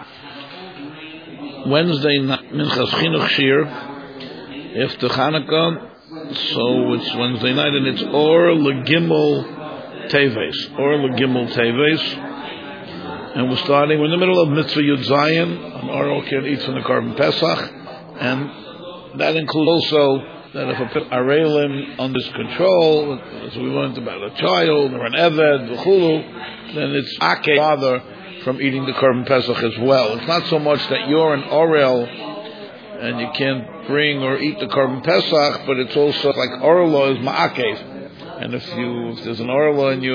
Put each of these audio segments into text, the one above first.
Wednesday night, Minchas Chinuch Shir, after Hanukkah, so it's Wednesday night, and it's Or Legimel Teves. Or Legimel Teves. And we're in the middle of Mitzvah Yud Zayin, an Or can eat from the Korban Pesach, and that includes also that if a Arelim under control, as we learned about a child, or an Eved, V'chulu, then it's Ake, father, from eating the Korban Pesach as well. It's not so much that you're an Orel and you can't bring or eat the Korban Pesach, but it's also like Orla is Ma'akev. And if there's an Orla in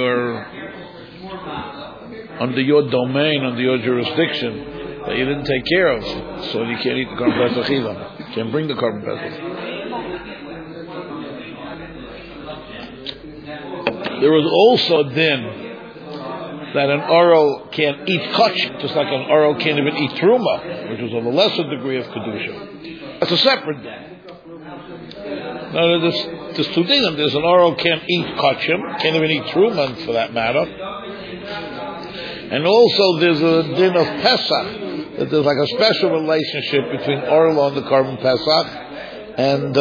under your domain, under your jurisdiction, that you didn't take care of, so you can't eat the Korban Pesach either. You can't bring the Korban Pesach. There was also a din that an Orel can't eat kach, just like an Orel can't even eat truma, which was of a lesser degree of kedusha. That's a separate din. Now there's two dinim. There's an Orel can't eat kachim, can't even eat truma for that matter, and also there's a din of Pesach, that there's like a special relationship between Orel and the Korban Pesach, and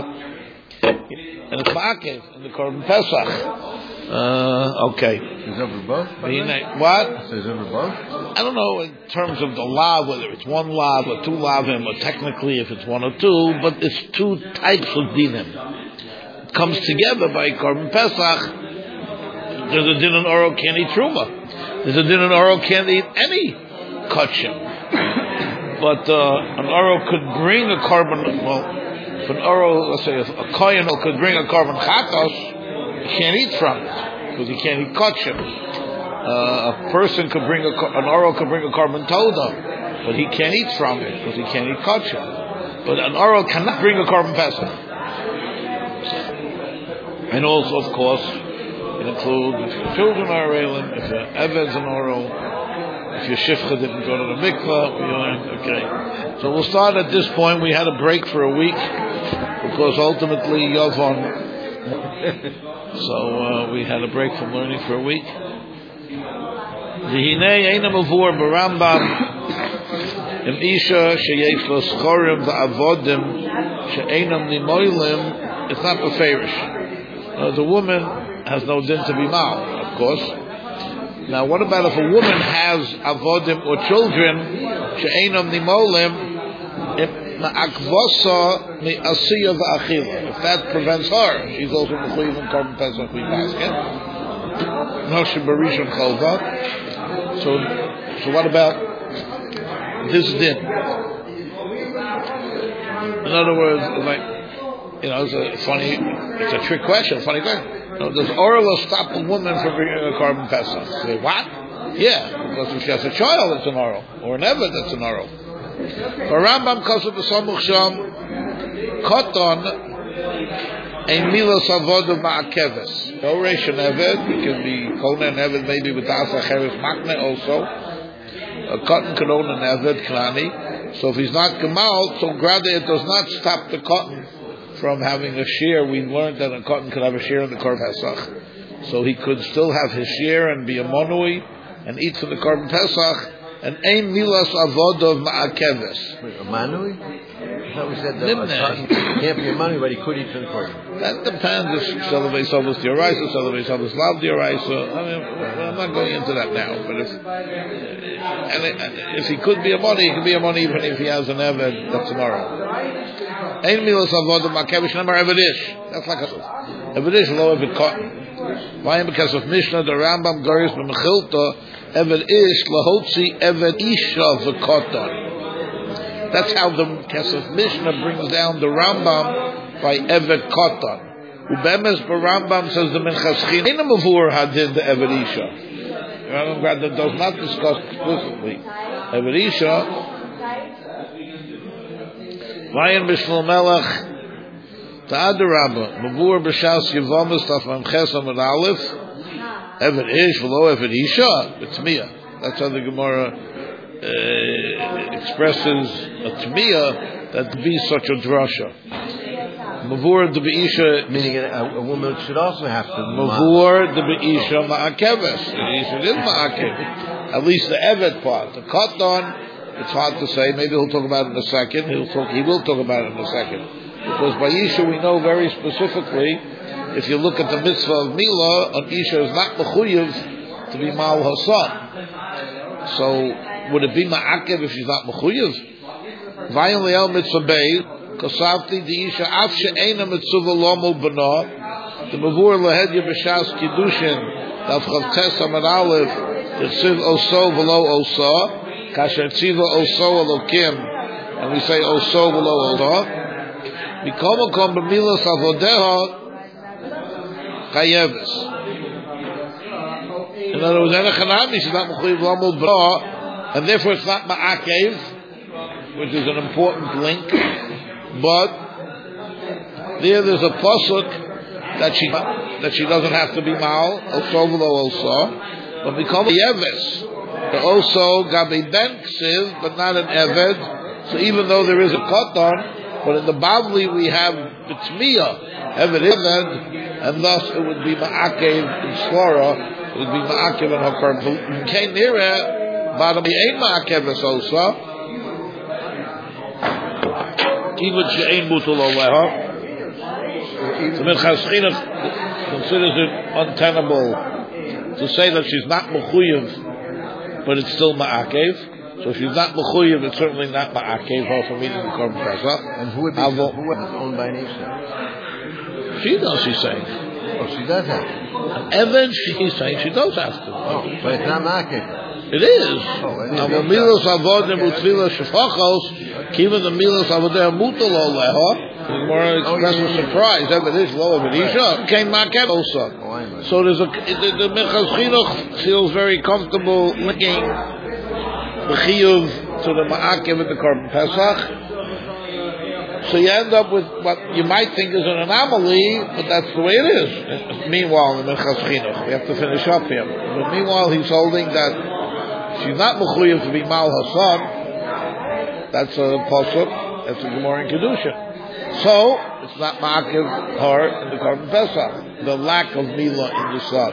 it's ma'akev in the Korban Pesach. Okay. Is over both? What? Is over both? I don't know in terms of the lav, whether it's one lav or two lavim, or technically if it's one or two, but it's two types of dinim. It comes together by Korban Pesach. There's a din in Orel can't eat truma. There's a din in Orel can't eat any kachim. But an Orel could bring a korban. Well, if an Orel, let's say a kohen could bring a korban chatos, he can't eat from it because he can't eat kachim. A person could bring an Orel could bring a korban toda, but he can't eat from it because he can't eat kachim. But an Orel cannot bring a korban pesach. And also, of course, it includes if your children are Arelim, if your Eved's an Orel, if your Shifcha didn't go to the mikvah, okay. So we'll start at this point. We had a break for a week because ultimately Yavon. So we had a break from learning for a week. V'hinei eina mavur b'Rambam im isha sheyesh lo schorim v'avodim she'einam nimoilim. It's not beferish. The woman has no din to be mal, of course. Now, what about if a woman has avodim or children she'einam nimoilim? If that prevents her, she's also mechuyev in Korban Pesach basket. No shebarishon cholva. So what about this din? In other words, like it's a trick question, funny question. Does Orel stop a woman from bringing a Korban Pesach? Say what? Yeah, because if she has a child, it's an Orel, or an Eved, that's an Orel. Rambam Kosev B'Samuch Sham Koton Ein Milas Avodah Ma'akeves. No Ration Eved, it can be Konan Eved, maybe with Asa Cheres Makne also. A cotton can own an Eved Klani. So if he's not Gemal, so Grade it does not stop the cotton from having a shear. We learned that a cotton could have a shear in the Korban Pesach. So he could still have his shear and be a monui and eat from the Korban Pesach. And ein milas avodah ma'akeves. A manui? I thought we said that can't be a manui, but he could eat from the korban. That depends if Salavei Savos Dioraisa, Salavei Savos Lav Dioraisa. I mean, I'm not going into that now. But if he could be a money, he could be a money even if he has an Eved, that's tomorrow. Ein milas avodah ma'akeves, number Evedish. That's like a Evedish, low Eved cotton. Why? Because of Mishnah, the Rambam, Goris, B'Mechilta, Eved Ish, Lahotzi, Eved Isha, V'Koton. That's how the Kesef Mishnah brings down the Rambam by Eved Koton. Ubemes Rambam says the Minchas Chinuch Eina Mavur Hadin the Eved Isha. Rambam does not discuss explicitly Eved Isha. Vayin B'Shlomo Melech Ta'ad Rabba Mavur B'Shas Yevamis Tafam Chesam and Aleph Eved Ish V'lo Eved Isha B'Tmiyah. That's how the Gemara expresses a Tmiyah that be such a drasha. Mavur de Be'isha, meaning a woman should also have to. Mavur de Be'isha Ma'akeves. It is Ma'akev. At least the Evet part. The Katan It's hard to say. Maybe he'll talk about it in a second. He will talk about it in a second. Because by Isha we know very specifically, if you look at the mitzvah of Milah, an Isha is not mechuyev to be Mal Hasan. So would it be Ma'akev if she's not mechuyev? Vayin le'el mitzvah bei, kasavti di Isha af she'ena mitzvah lomo b'na, the mavur lehedya b'shas kiddushin, daf chavtes amad aleph, yichsiv oso v'lo oso, kasher tziva oso elokim, and we say oso v'lo oso, mikol makom b'milas avodeha chayeves. In other words, Enechanami, she's not mechuyev lomo b'na, and therefore it's not ma'akev, which is an important link, but there's a pasuk that she doesn't have to be mal, also v'lo also, but become a yeves. The also gabi ben ksiv, but not an eved. So even though there is a katan, but in the Bavli we have b'tmiya, eved, and thus it would be ma'akev in Slora, it would be ma'akev in Hakar. You came near it, but it ain't ma'akev also. Even she'ein mutal oleha. The Minchas Chinuch considers it untenable to say that she's not mechuyev, but it's still ma'akev. So if she's not mechuyev, it's certainly not ma'akev her from eating the korban pesach. And who is owned by Nisha? She does, she's saying. Oh, she does have to. And then she's saying she does have to. Oh, but it's not ma'akev. It is. Now, the milos avodim utfila shefachos, even the milos avodim mutal oleha, the Gemara expresses surprise. Ever is lo ever isha came ma'akev also. So there's the Minchas Chinuch feels very comfortable linking the chiyuv to the ma'akev and the korban pesach. So you end up with what you might think is an anomaly, but that's the way it is. Meanwhile, the Minchas Chinuch, we have to finish up here. But meanwhile, he's holding that she's not mechuyev to be Mal Hasan. That's a pasuk. That's a Gemara in Kedusha. So it's not ma'akev her in the korban pesach. The lack of milah in the son.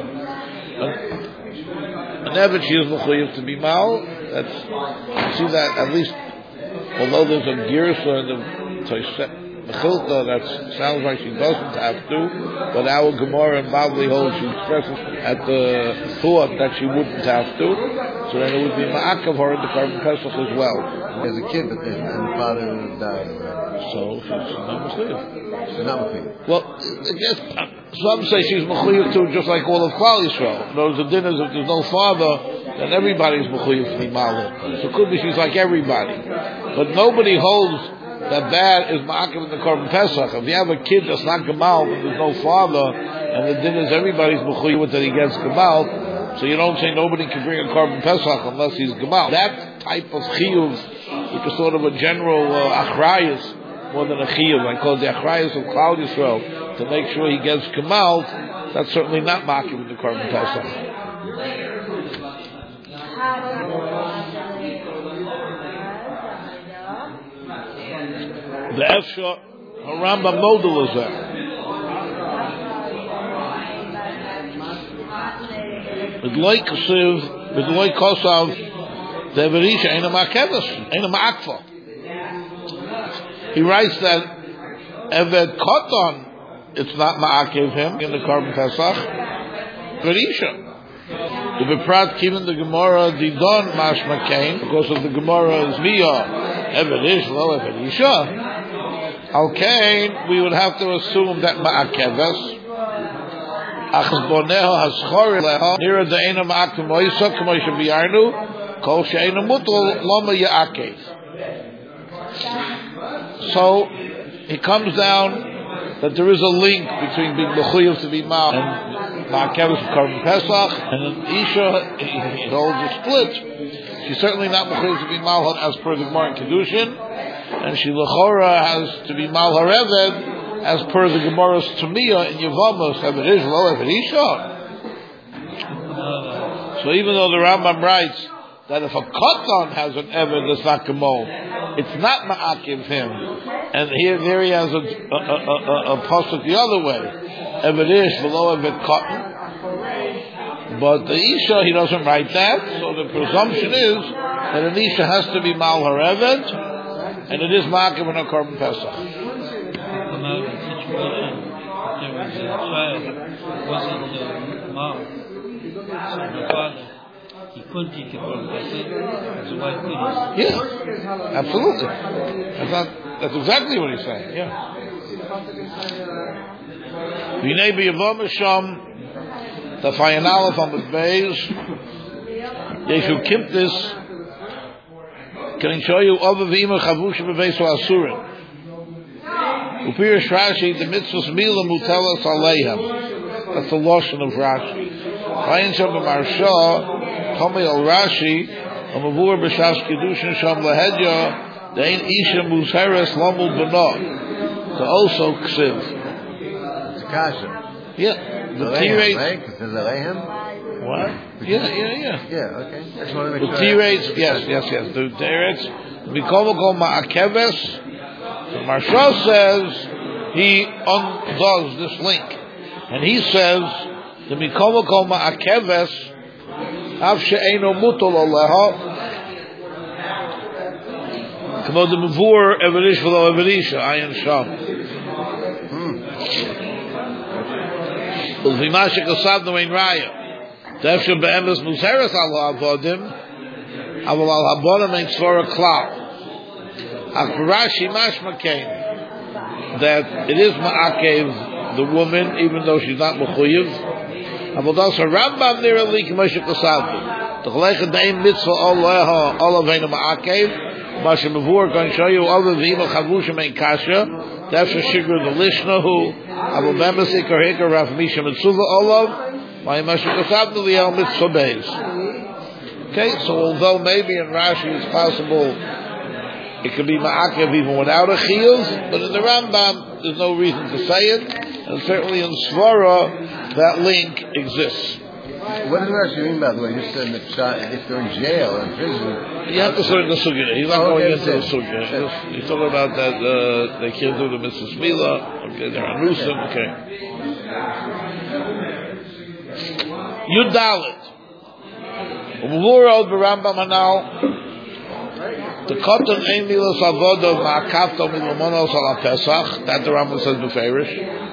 And ever she is mechuyev to be Mal. That's you see that at least. Although there's a girsa in the Mechilta that sounds like she doesn't have to, but our Gemara and Bavli holds she expresses at the thought that she wouldn't have to, so then it would be ma'akav her in the korban pesach as well. As a kid, but then and the father died. So she's not mechuyev. She's not mechuyev. Well, I guess some say she's mechuyev too, just like all of Klal Yisrael. In other words, the din is if there's no father, then everybody's mechuyev to be malin. So it could be she's like everybody, but nobody holds that is ma'akev in the korban pesach. If you have a kid that's not gemal, but there's no father, and the din is everybody's mechuyev that he gets gemal, so you don't say nobody can bring a korban pesach unless he's gemal. That type of chiyuv, which is sort of a general achrayus, more than a chiyuv, I call it the achrayus of Klal Yisrael, to make sure he gets gemal, that's certainly not ma'akev in the korban pesach. The Efsha Rambam model is there. With loy kosav, the Everisha ain't a ma'akeves, ain't a ma'akfa. He writes that Eved Koton, it's not ma'akev him in the korban pesach. Everisha. The Beprat given the Gemara Didon Mashma Kain because of the Gemara's Miyah Evedish lo Evedisha. Okay, we would have to assume that ma'akeves achzboneho haschori leho nira de'ena ma'akev moisa k'mo shebiarnu kol she'ena mutal loma ya'akev. So it comes down that there is a link between being mechuyev to be mal and ma'akeves of korban pesach, and an isha he holds a split. She's certainly not mechuyev to be mal as per the Gemara in Kedushin, and she lechora has to be mal hareved as per the Gemara's Tamiyah in Yevamos, Eved Ishlo, Eved Isha. So even though the Rambam writes that if a Katan has an Eved that's not Gemol, it's not ma'akiv him, and there he has a pasuk the other way, Eved Ish below Eved Katan. But the Isha, he doesn't write that, so the presumption is that an Isha has to be Mal her Eved, and it is Ma'akev in a Korban Pesach. About the situation, there was a child, wasn't Mal, so the father, he couldn't take it from Pesach, his wife couldn't. Yeah, absolutely. That's exactly what he's saying, yeah. V'nei b'yavom Hashem, the Fayanala from the Beis, Yeshu Kimptis, can I show you over v'ima chavusha b'beis ha'asurim. Upirish Rashi, the mitzvahs mila mutelas aleihem. That's the lashon of Rashi. Vayin Shem b'marsha, Tomei al Rashi, Amavur b'shas kedushin sham lahedya, dein isha muzheres lamul b'nah. So also ksiv. It's a kasha. Yeah. The Alehem, right? It says Alehem? What? Yeah. Yeah, okay. I just want to make The sure. T-rates, yes. The T-rates, Mikomoko Ma'akeves, the Marsha says he undoes this link. And he says, the Mikomoko Ma'akeves, Av she'eino mutol aleha, Kamo the Mavur Everish v'lo Everisha, Ayin Sham. Ulvimashe Kasavno Ein Raya. Tefshe be'emes museres al ha'avodim, aval al ha'bodim ein tzvora klal. Ach Rashi mashma kein, that it is ma'akev the woman, even though she's not mechuyev. Aval das Rambam nira li k'moshe kasavim. T'chalecha de'im mitzvah oleha olaveinu ma'akev, Masha Mavur going to show you other v'ima chavusha ein kasha. Tefshe shigur the lishnahu, aval be'emes ikar hikar Rav Misha Mitzuva olav. Okay, so although maybe in Rashi it's possible it could be ma'akev even without a chiyuv, but in the Rambam there's no reason to say it, and certainly in Svara that link exists. What does Rashi mean, by the way? You said that if they're in jail or in prison, you have to learn the sugya. He's not going into the sugya. He's talking about that they can't do the mitzvah smila. Okay, they're on Rusim. Okay. Yudalit. Umvura od Rambam Hanal. The cotton ein milos avoda ma'akavto milomonos ala Pesach. That the Rambam says beferish.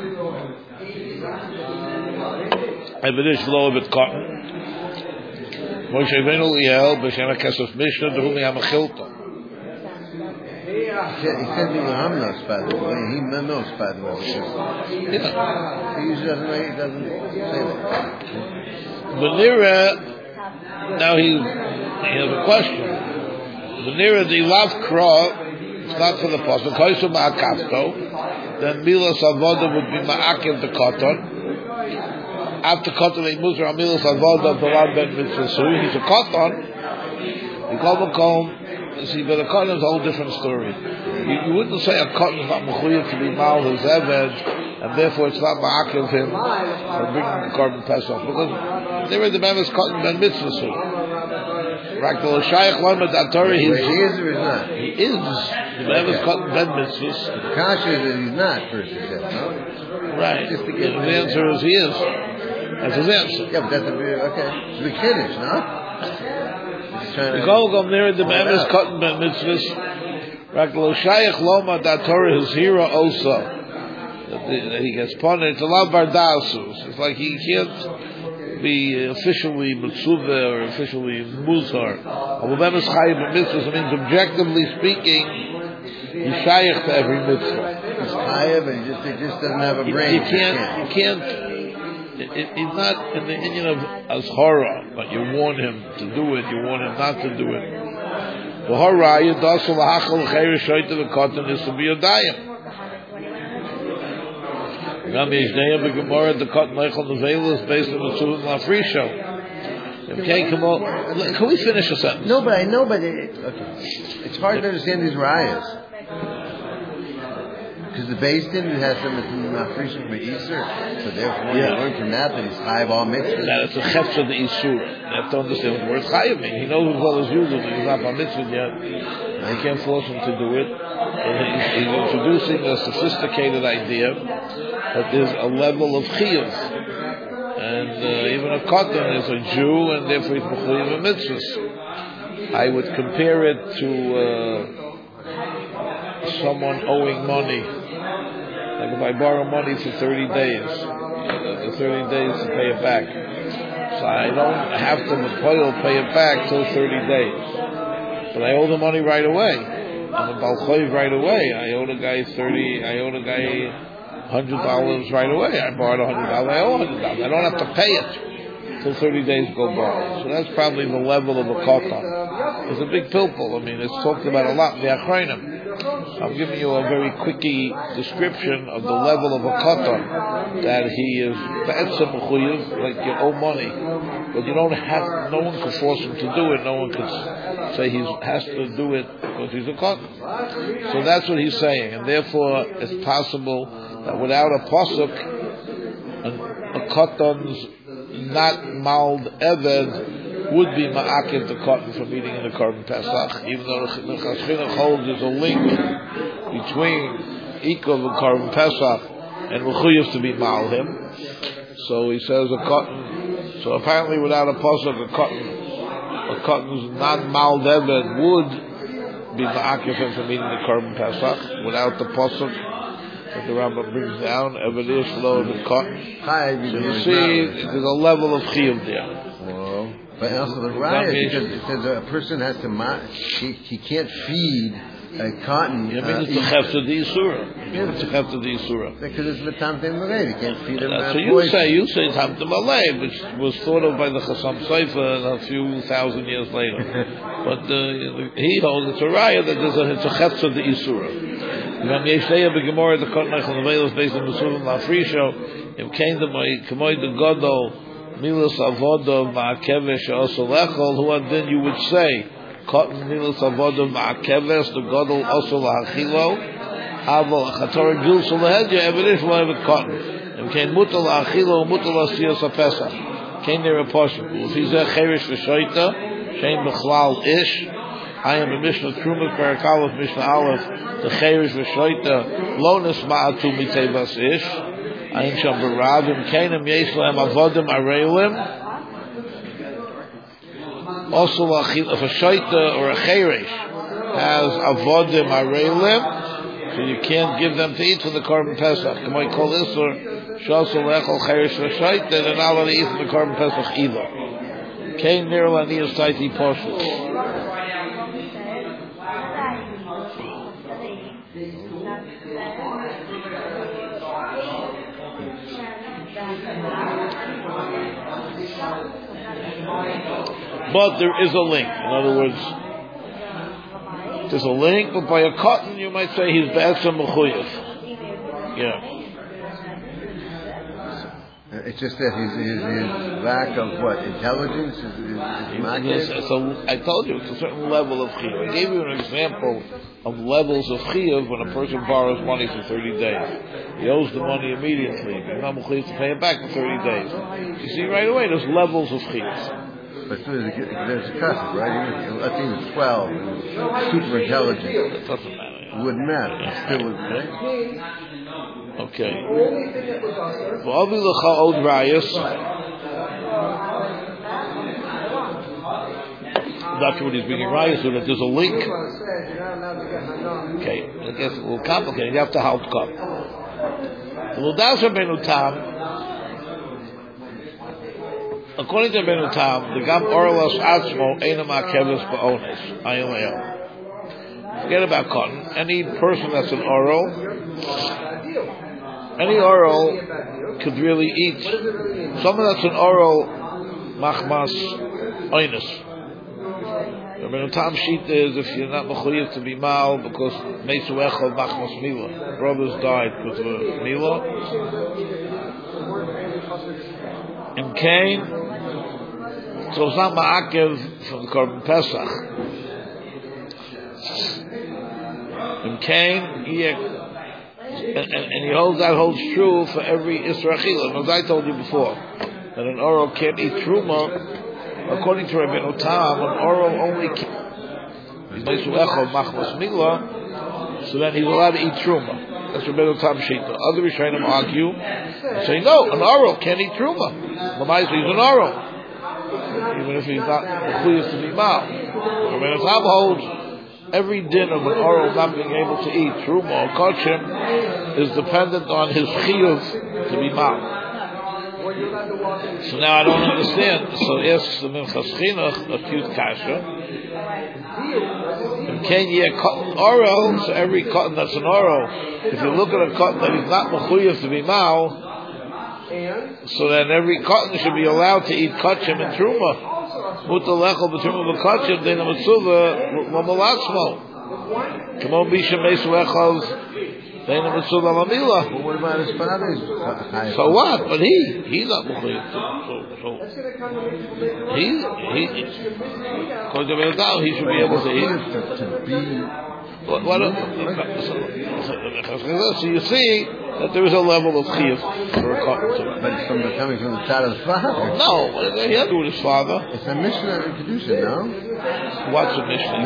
Evedish v'lo bit cotton. Moshe Rabbeinu Liel b'shem HaKesef Mishnah d'humi hamachilta. he said Milahamnos, by the way. He knows, by the way. Yeah. He usually doesn't say that. Benira, now he has a question. Benira, the lav kra, it's not for the pasuk. Koisu ma'akavto, then milas avoda would be ma'akev the cotton. After cotton, he moves around milas avoda the lav ben mitzvah. He's a cotton. He called him comb. See, but a cotton is a whole different story. You wouldn't say a cotton is not mechuyev to be mal his eved, and therefore it's not ma'akev him for bringing the Korban Pesach, because they were the members cotton ben mitzvah. Right, the Shaykh Lamed Atori, he is or is not? He is the members cotton ben mitzvah. The kasha is that he's not, first he said, no? Right. Just to The get answer is he is. That's his answer. Yeah, but that's okay. It's the kiddush, no? The Golgom near the members cotton ben mitzvah. Right, the Shaykh Lamed Atori is hero also. That he gets punished. It's a lot of bardasus. It's like he can't be officially mitzvah or officially muzhar. Abubemes chayiv mitzvah means objectively speaking, he's shaykh to every mitzvah. He's chayiv, and he just doesn't have a brain. You can't. He's not in the union of azhara, but you warn him to do it, you warn him not to do it. The haraya dasal hachal chayir shoyta the cotton is to be a dayim. The cotton Michael Nevela is based on the Susan Lafrisho. Okay, come on. Can we finish a sentence? No, but I know, but it's hard to understand these rayas. Because the Beis Din has some Lafrisho for Easter, so therefore you learn from that he's chayiv all mitzvahs. That it's a chetz of the Isur. You have to understand what the word chayiv means. He knows as well as you do that he's not on mitzvah yet. They can't force him to do it. And he's introducing a sophisticated idea that there's a level of chiyuv, and even a cotton is a Jew, and therefore he's mechuyev a mitzvahs. I would compare it to someone owing money. Like if I borrow money for 30 days, the 30 days to pay it back. So I don't have to pay it back till 30 days. But I owe the money right away. I'm a balchoiv right away. I owe the guy $100 right away. I borrowed $100. I owe $100. I don't have to pay it till 30 days go by. So that's probably the level of a katan. It's a big pilpul. I mean, it's talked about a lot in the Achronim. I'm giving you a very quickie description of the level of a katan, that he is ba'etzem mechuyev, like you owe money, but you don't have. No one can force him to do it. No one can say he has to do it because he's a katan. So that's what he's saying, and therefore it's possible that without a pasuk, a katan's not mald eved would be ma'akiv the cotton from eating in the Korban Pesach, even though the Chashchinuch holds there's a link between Ikov and Korban Pesach and Mechuyev to be mal him. So he says a cotton. So apparently, without a pasuk, a cotton's non-mal eved would be ma'akiv him from eating the Korban Pesach. Without the pasuk that the Rambam brings down, evedish lo the cotton. So you see, there's a level of chiyuv there. But also the raya, because it says a person has to, he can't feed a cotton. Yeah, I mean, it's a chefta d'isura. It's a chefta d'isura. Because it's metamte malay, you can't feed him. So you say tamte malay, which was thought of by the Chassam Sofer a few thousand years later. But he holds it's a raya that it's a chefta d'isura. When Yeshaya begemorah the cotton on the veil is based on the Sulam Lafrisho, if came to my kamoy the Godol. Milas avodah ma'akevesh also lechol. Who and then you would say, cotton milas avodah ma'akevesh the godol also lahachilo. Aval chatorah gilsul lehedya evedish lo evet cotton. And came mutal lahachilo mutal asiyas apesach. Came there a portion. If he's a cherish v'shoita, shein b'chlal ish. I am a Mishnah Trumas Perak Aleph Mishnah Aleph. The cherish v'shoita lo nisma'atu mitevas ish. Ayin sham b'ravim kainim yesh lahem avodim areilim. Also, if a shaita or a cheresh has avodim areilim, so you can't give them to eat for the Korban Pesach. You might call this or shasol lechol cheresh v'shaita. They're not allowed to eat for the Korban Pesach either. Kain nir laniyas taiti poshul. But there is a link. In other words, there's a link, but by a cotton you might say he's ba'etzem mechuyev. Yeah. It's just that his lack of what? Intelligence? I told you, it's a certain level of chiyuv. I gave you an example of levels of chiyuv when a person borrows money for 30 days. He owes the money immediately. He's not mechuyev to pay it back in 30 days. You see right away, there's levels of chiyuv. But there's a cuss, right? Let's say he was 12 and super intelligent. It doesn't matter. It wouldn't matter. It still would, right? Okay. V'avi l'cha od rayas. That's what he's bringing rayas, so that there's a link. Okay, I guess it's a little complicated. You have to help come. According to Benu Tam, the Gam Orlos Atzmo Einam Akeves Ba'ones Ayin Le'el. Forget about cotton. Any person that's an oral, could really eat. Someone that's an oral machmas oinus. The Benu Tam sheet is if you're not mechuyev to be mal because meisu echol machmas mila. Brothers died because of mila. In Cain, so it's not ma'akev from the Korban Pesach. In Cain, and he holds true for every Israel. As I told you before, that an oral can't eat truma. According to Rabbeinu Tam, an oral only can. So then he's allowed to eat truma. That's Rabbeinu Tam Shita. Other Rishonim argue and say, no, an oral can't eat truma. He's an oral. Even if he's not mechuyev to be mal. Rabbeinu Tam holds every din of an oral not being able to eat truma or kachim is dependent on his chiyuv to be mal. So now I don't understand. So asks the Minchas Chinuch a cute kasha. Can you cotton oral? So every cotton that's an oral, if you look at a cotton that is not mechuyev to be mal, so then every cotton should be allowed to eat kachim and truma. Mutal lechol b'truma b'kachim deina mitzuva l'malatzmo. K'mo bisha mesu echos deina mitzuva l'mila. But what about his father's? So what? But he's not mechuyev. So he according to Benadal, he should be able to eat. So you see that there is a level of chiyuv for a cotton. But it's coming from the side of the father. No, he had to do with his father. It's a Mishnah in Kedusha, no? What's a Mishnah?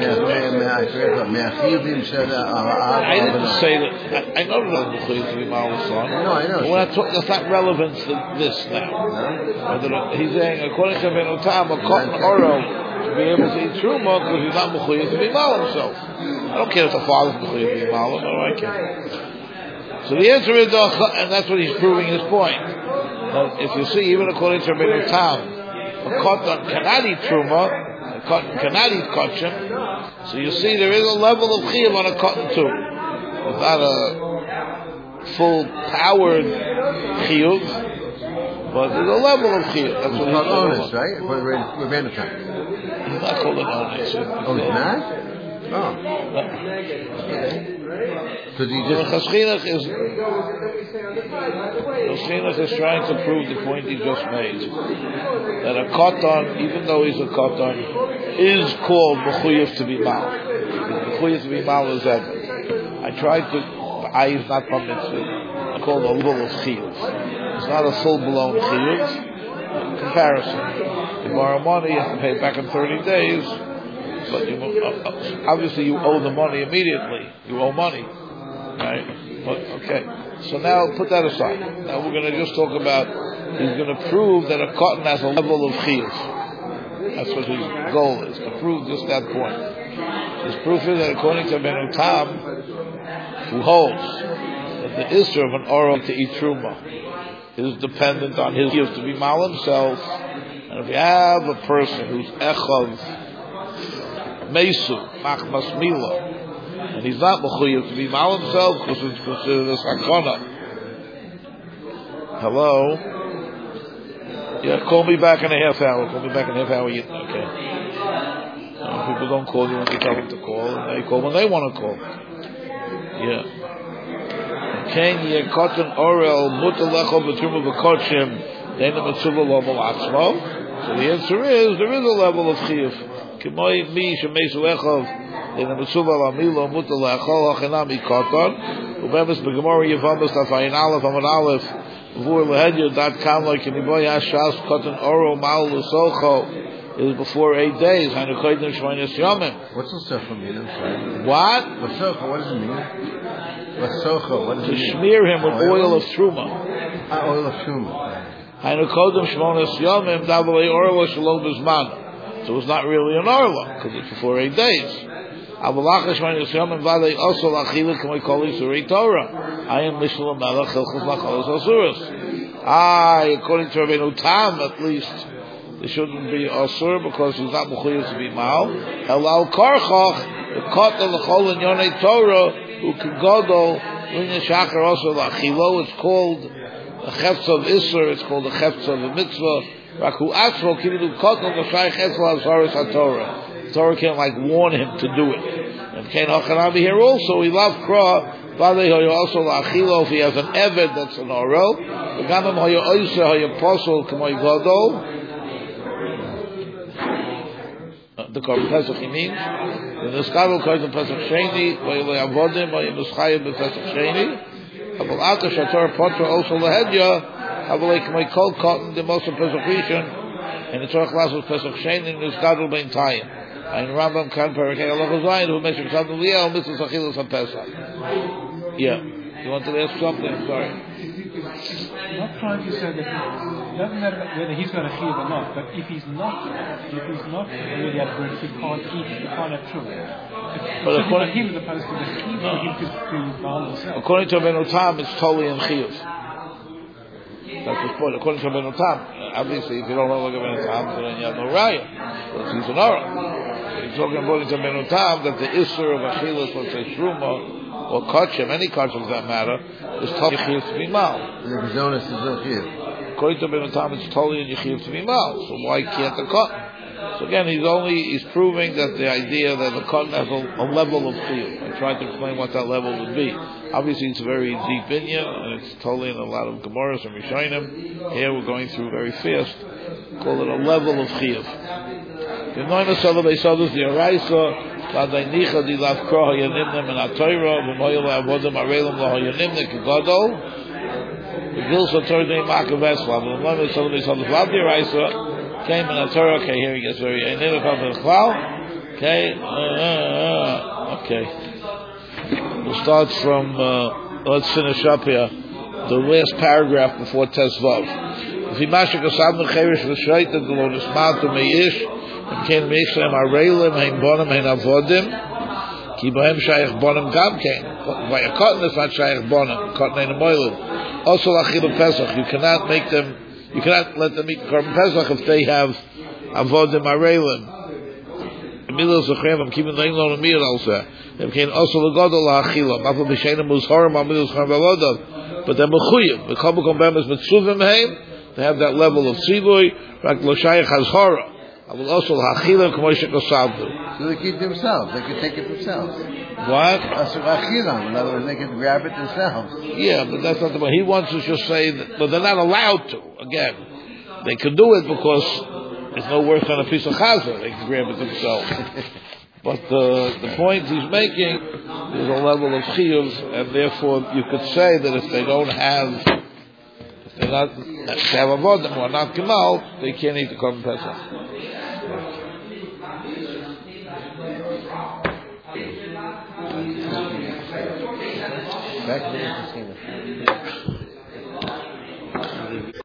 I didn't say that. I know that I'm mechuyev to be ma'al son. I know. But that's not relevant to this now. No? He's saying, according to Rabbeinu Tam, a cotton oral to be able to eat truma because he's not mechuyev to be ma'al himself. I don't care if the father's mechuyev to be ma'al. What do I care? So the answer is, and that's what he's proving his point. If you see, even according to Rabbeinu Tam, a cotton cannot eat truma, a cotton cannot eat kachim. So you see, there is a level of chiyuv on a cotton too. It's not a full-powered chiyuv, but there's a level of chiyuv. That's what he's honest, right? For Rabbeinu Tam. He's not called an honest. Oh, he's not? Oh. Because he just... Chaschinuch is trying to prove the point he just made. That a katan, even though he's a katan, is called mechuyev to be mal. Mechuyev to be mal is ever. I tried to... The eye is not permitted. It's called a level of chiyuv. It's not a full-blown chiyuv. Comparison. You borrow money, you have to pay it back in 30 days. But obviously you owe the money immediately. You owe money. Right? But, okay. So now put that aside. Now we're going to just talk about, he's going to prove that a cotton has a level of chiyuv. That's what his goal is, to prove just that point. His proof is that according to Rabbeinu Tam, who holds that the issue of an oral to eat truma is dependent on his chiyuv to be mal himself, and if you have a person who's echav mesu, machmas mila, and he's not mechuyev to be mal himself because it's considered a sakana. Hello? Yeah, call me back in a half hour. Okay. People don't call you when you tell them to call, and they call when they want to call. Yeah. Ken ye cotton orel mutalecho b'truma b'kochim deina mitzuva lo malatzmo. So the answer is there is a level of chiyuv. K'moi mi shemesu echov deina mitzuva lo milo mutalecho hachinami cotton. Ubemis b'gemara Yevamis tafayin aleph amad aleph v'ur lehedya dat kam like k'niboy hashas cotton orel mal l'socho is before 8 days. What's the stuff from you? What? What does it mean? To smear him with oil of truma. Oil of truma. So it's not really an orla because it's before 8 days. I am according to Rabbeinu Tam, at least there shouldn't be asur because he's not mechuyev to be mal. Elal karchach the katan l'chol in yonei Torah who can godol l'nei shachar also l'achilo. It's called a chefetz of isur. It's called a chefetz of a mitzvah. Raku atzmo kividu katan l'shayich etzla azaris haTorah. The Torah can't warn him to do it. And Kain Hachanabi here also he loved kra. V'adei hoyo also l'achilo if he has an eved that's an orel. V'gamim hoyo oiser hoyo posel k'moy godol. The Korban Pesach he means. The Niskabel Korban Pesach Sheni, Vayilei Avodim, Vayinuschayim Pesach Sheni. Aval Ata Shator Potra also Lehedya, Avalei K'may Kol Cotton, the most of Pesach Rishon, and the Torah class was Pesach Sheni, and Niskabel Ben Tayim. And Rambam Kan Parakei Allah Zayin, who mentioned Tzad Liyah, Mitzvah Sachilas HaPesach. Yeah. You wanted to ask something? I'm sorry. I'm not trying to say that it doesn't matter whether he's got a chiyuv or not, but if he's not really at birth, he can't eat, he can't have children. But according to him, as opposed to the chiyuv for him to balance himself. According to Rabbeinu Tam, it's totally in chiyuv. That's the point. According to Rabbeinu Tam, obviously, if you don't know what Rabbeinu Tam, then you have no raya. Because he's an aura. You're talking according to Rabbeinu Tam that the isur of achilas, let's say shruma, or kachim, any kachim for that matter, is totally yichiyuv to be mal. The Gezonis is no chiyuv. According to Rabbeinu Tam, it's totally in yichiyuv to be mal. So why can't the cotton? So again, he's proving that the idea that the cotton has a level of chiyuv. I tried to explain what that level would be. Obviously, it's a very deep inyan, and it's totally in a lot of Gemaras and Rishonim. Here we're going through very fast. Call it a level of chiyuv. The Noina Sala Beisadus, the Araisa, Kadaynicha di Lav Kroha Yanimnem and Atoira, V'moyel Avodim Arelim Laha Yanimne Kegadol, the Gilsa Tordei Makaveslav, the Noina Sala Beisadus, Lav the Araisa, came in Atoira, okay, here he gets very Yanimne Kval, okay, okay. We'll start from, let's finish up here, the last paragraph before Tesvav. If he mashak asad mecherish v'shreita d'lo nismat u'meish, im ken meishlem areilim hein bonim hein avodim, ki bohem shayach bonim gam ken. By a cotton is not shayach bonim, cotton ein amoilim. Also lachil Pesach, you cannot let them eat Korban Pesach if they have avodim areilim. Milos achrem, I'm keeping the Englon and Mir also. Im ken also legodol la'achila, mafal b'sheinem uzhorim amilos chorm v'alodav. But they're mechuyev. The kabbalah bemis mitzuvim heim. They have that level of tzivui. Rak lo shayach hazhara. I will also ha'achila k'moishek osavdu. So they keep themselves. They can take it themselves. What? In other words, they can grab it themselves. Yeah, but that's not the way. He wants to just say that, but they're not allowed to. Again, they can do it because it's no worse than a piece of chazah. They can grab it themselves. But the point he's making is a level of chiyuv, and therefore you could say that if they don't have, if they have avodim or not kemal, they can't eat the Korban Pesach. Back to the